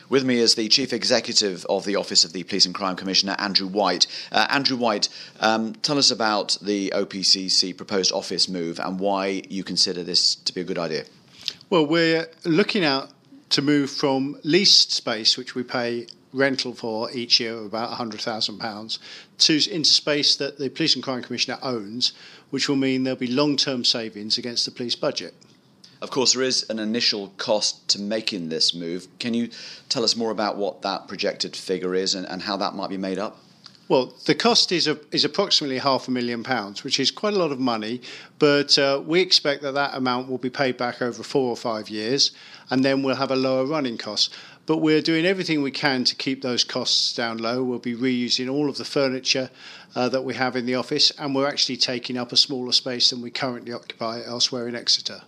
With me is the Chief Executive of the Office of the Police and Crime Commissioner, Andrew White. Andrew White, tell us about the OPCC proposed office move and why you consider this to be a good idea. Well, we're looking out to move from leased space, which we pay rental for each year of about £100,000, into space that the Police and Crime Commissioner owns, which will mean there'll be long-term savings against the police budget. Of course, there is an initial cost to making this move. Can you tell us more about what that projected figure is and how that might be made up? Well, the cost is approximately £500,000, which is quite a lot of money, but we expect that amount will be paid back over 4 or 5 years, and then we'll have a lower running cost. But we're doing everything we can to keep those costs down low. We'll be reusing all of the furniture that we have in the office, and we're actually taking up a smaller space than we currently occupy elsewhere in Exeter.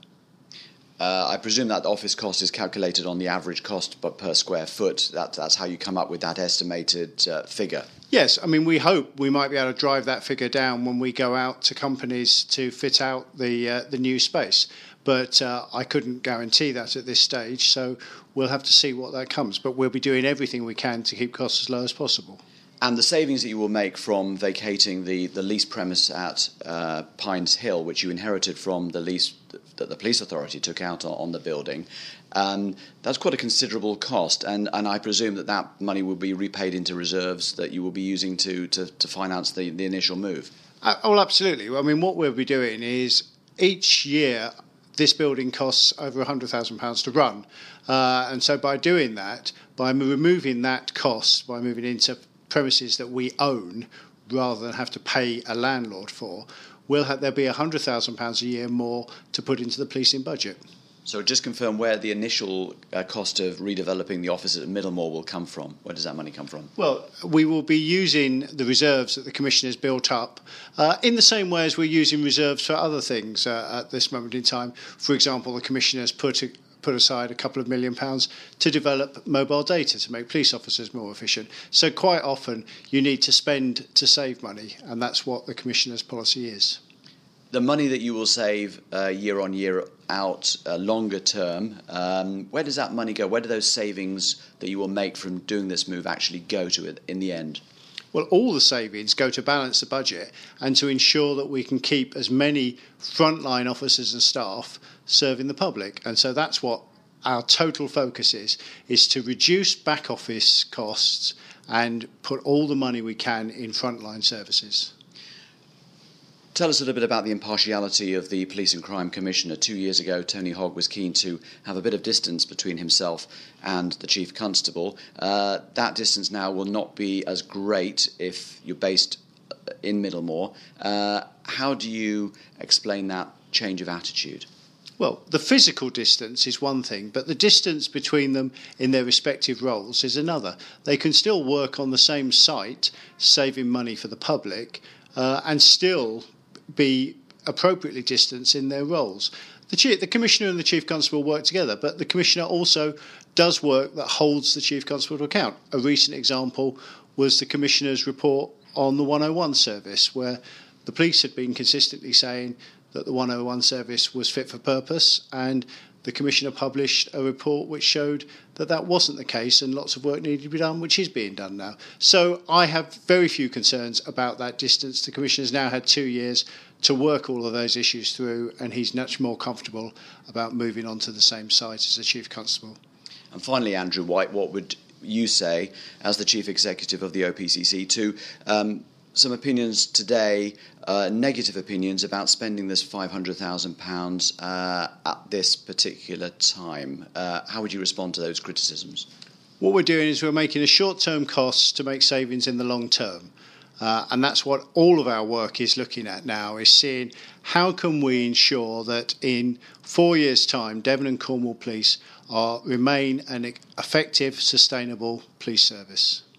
I presume that the office cost is calculated on the average cost per square foot. That's how you come up with that estimated figure. Yes, I mean, we hope we might be able to drive that figure down when we go out to companies to fit out the new space. But I couldn't guarantee that at this stage, so we'll have to see what that comes. But we'll be doing everything we can to keep costs as low as possible. And the savings that you will make from vacating the lease premise at Pines Hill, which you inherited from the lease that the police authority took out on the building, that's quite a considerable cost. And I presume that money will be repaid into reserves that you will be using to finance the initial move. Oh, absolutely. I mean, what we'll be doing is each year this building costs over £100,000 to run. And so by doing that, by removing that cost, by moving into premises that we own rather than have to pay a landlord for, there'll be £100,000 a year more to put into the policing budget. So just confirm where the initial cost of redeveloping the office at Middlemore will come from. Where does that money come from? Well, we will be using the reserves that the Commissioner's built up in the same way as we're using reserves for other things at this moment in time. For example, the Commissioner's put aside a couple of £1 million to develop mobile data to make police officers more efficient. So quite often you need to spend to save money, and that's what the Commissioner's policy is. The money that you will save year on year out, longer term, where does that money go? Where do those savings that you will make from doing this move actually go to in the end? Well, all the savings go to balance the budget and to ensure that we can keep as many frontline officers and staff serving the public. And so that's what our total focus is to reduce back office costs and put all the money we can in frontline services. Tell us a little bit about the impartiality of the Police and Crime Commissioner. 2 years ago, Tony Hogg was keen to have a bit of distance between himself and the Chief Constable. That distance now will not be as great if you're based in Middlemore. How do you explain that change of attitude? Well, the physical distance is one thing, but the distance between them in their respective roles is another. They can still work on the same site, saving money for the public, and still be appropriately distanced in their roles. The Commissioner and the Chief Constable work together, but the Commissioner also does work that holds the Chief Constable to account. A recent example was the Commissioner's report on the 101 service, where the police had been consistently saying that the 101 service was fit for purpose, and the Commissioner published a report which showed that wasn't the case and lots of work needed to be done, which is being done now. So I have very few concerns about that distance. The Commissioner's now had 2 years to work all of those issues through, and he's much more comfortable about moving on to the same site as the Chief Constable. And finally, Andrew White, what would you say as the Chief Executive of the OPCC to some opinions today, negative opinions about spending this £500,000 at this particular time? How would you respond to those criticisms? What we're doing is we're making a short-term cost to make savings in the long term. And that's what all of our work is looking at now, is seeing how can we ensure that in 4 years' time, Devon and Cornwall Police remain an effective, sustainable police service.